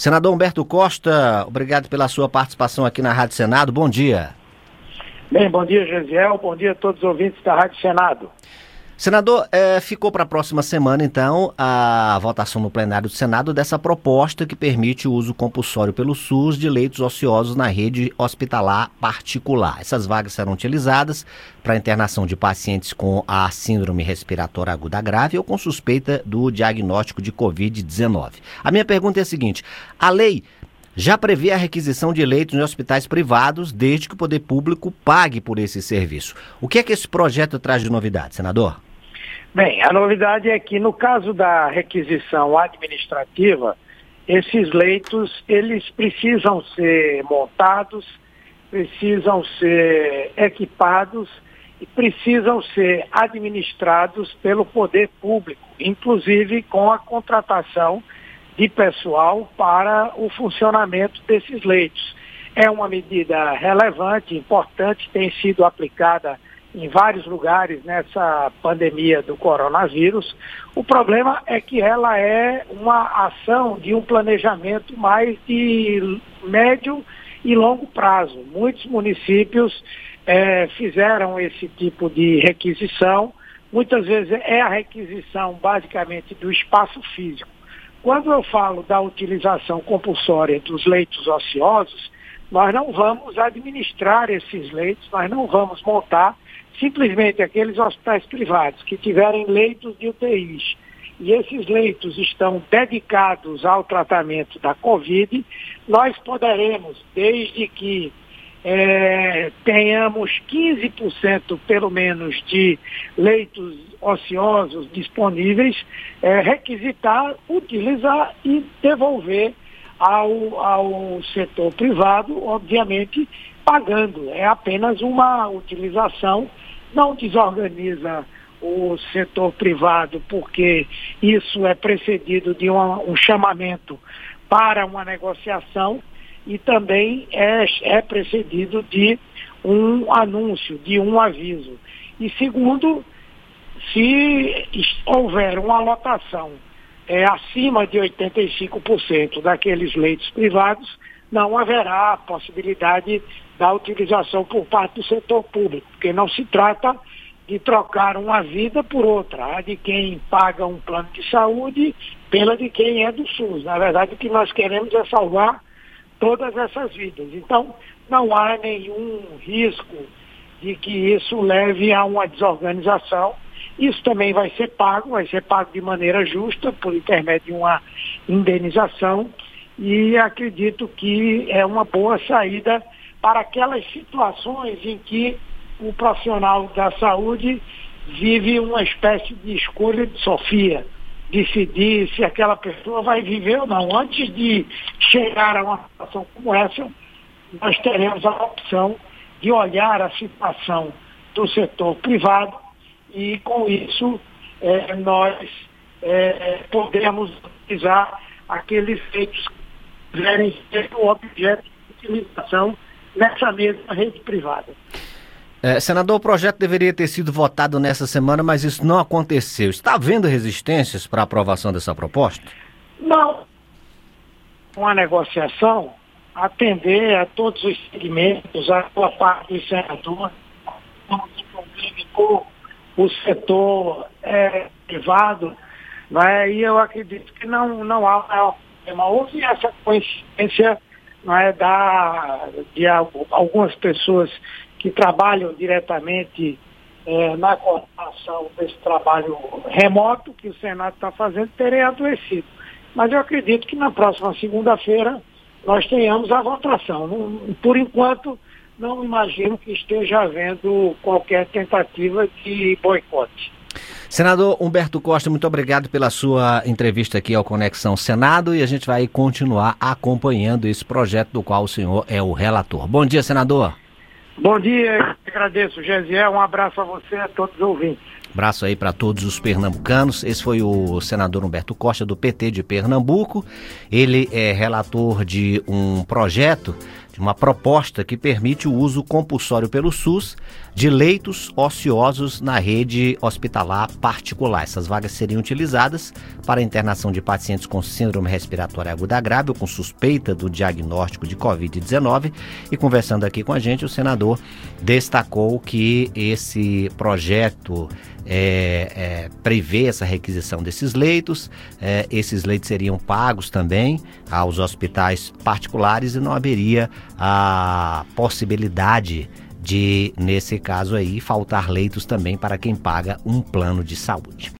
Senador Humberto Costa, obrigado pela sua participação aqui na Rádio Senado. Bom dia. Bem, bom dia, Gesiel. Bom dia a todos os ouvintes da Rádio Senado. Senador, ficou para a próxima semana, então, a votação no plenário do Senado dessa proposta que permite o uso compulsório pelo SUS de leitos ociosos na rede hospitalar particular. Essas vagas serão utilizadas para internação de pacientes com a síndrome respiratória aguda grave ou com suspeita do diagnóstico de Covid-19. A minha pergunta é a seguinte: a lei já prevê a requisição de leitos em hospitais privados desde que o poder público pague por esse serviço. O que é que esse projeto traz de novidade, senador? Bem, a novidade é que no caso da requisição administrativa, esses leitos, eles precisam ser montados, precisam ser equipados e precisam ser administrados pelo poder público, inclusive com a contratação de pessoal para o funcionamento desses leitos. É uma medida relevante, importante, tem sido aplicada em vários lugares nessa pandemia do coronavírus. O problema é que ela é uma ação de um planejamento mais de médio e longo prazo. Muitos municípios fizeram esse tipo de requisição. Muitas vezes é a requisição basicamente do espaço físico. Quando eu falo da utilização compulsória dos leitos ociosos, nós não vamos administrar esses leitos, nós não vamos montar. Simplesmente aqueles hospitais privados que tiverem leitos de UTIs e esses leitos estão dedicados ao tratamento da Covid, nós poderemos, desde que tenhamos 15% pelo menos de leitos ociosos disponíveis, requisitar, utilizar e devolver ao setor privado, obviamente pagando. É apenas uma utilização, não desorganiza o setor privado, porque isso é precedido de um chamamento para uma negociação e também é precedido de um anúncio, de um aviso. E segundo, se houver uma lotação acima de 85% daqueles leitos privados, não haverá a possibilidade da utilização por parte do setor público, porque não se trata de trocar uma vida por outra, a de quem paga um plano de saúde pela de quem é do SUS. Na verdade, o que nós queremos é salvar todas essas vidas. Então, não há nenhum risco de que isso leve a uma desorganização. Isso também vai ser pago de maneira justa, por intermédio de uma indenização, e acredito que é uma boa saída para aquelas situações em que o profissional da saúde vive uma espécie de escolha de Sofia, decidir se aquela pessoa vai viver ou não. Antes de chegar a uma situação como essa, nós teremos a opção de olhar a situação do setor privado e, com isso, nós podemos utilizar aqueles feitos que tiverem sido objeto de utilização nessa mesma rede privada. Senador, o projeto deveria ter sido votado nessa semana, mas isso não aconteceu. Está havendo resistências para a aprovação dessa proposta? Não. Uma negociação, atender a todos os segmentos, a boa parte dos senadores, inclusive com o setor privado, né? E eu acredito que não há maior problema. Houve essa coincidência, né, de algumas pessoas que trabalham diretamente na coordenação desse trabalho remoto que o Senado está fazendo, terem adoecido. Mas eu acredito que na próxima segunda-feira nós tenhamos a votação. Por enquanto, não imagino que esteja havendo qualquer tentativa de boicote. Senador Humberto Costa, muito obrigado pela sua entrevista aqui ao Conexão Senado, e a gente vai continuar acompanhando esse projeto do qual o senhor é o relator. Bom dia, senador. Bom dia, agradeço, Gesiel. Um abraço a você e a todos os ouvintes. Abraço aí para todos os pernambucanos. Esse foi o senador Humberto Costa, do PT de Pernambuco. Ele é relator de um projeto uma proposta que permite o uso compulsório pelo SUS de leitos ociosos na rede hospitalar particular. Essas vagas seriam utilizadas para a internação de pacientes com síndrome respiratória aguda grave ou com suspeita do diagnóstico de Covid-19. E conversando aqui com a gente, o senador destacou que esse projeto prevê essa requisição desses leitos. Esses leitos seriam pagos também aos hospitais particulares e não haveria a possibilidade de, nesse caso aí, faltar leitos também para quem paga um plano de saúde.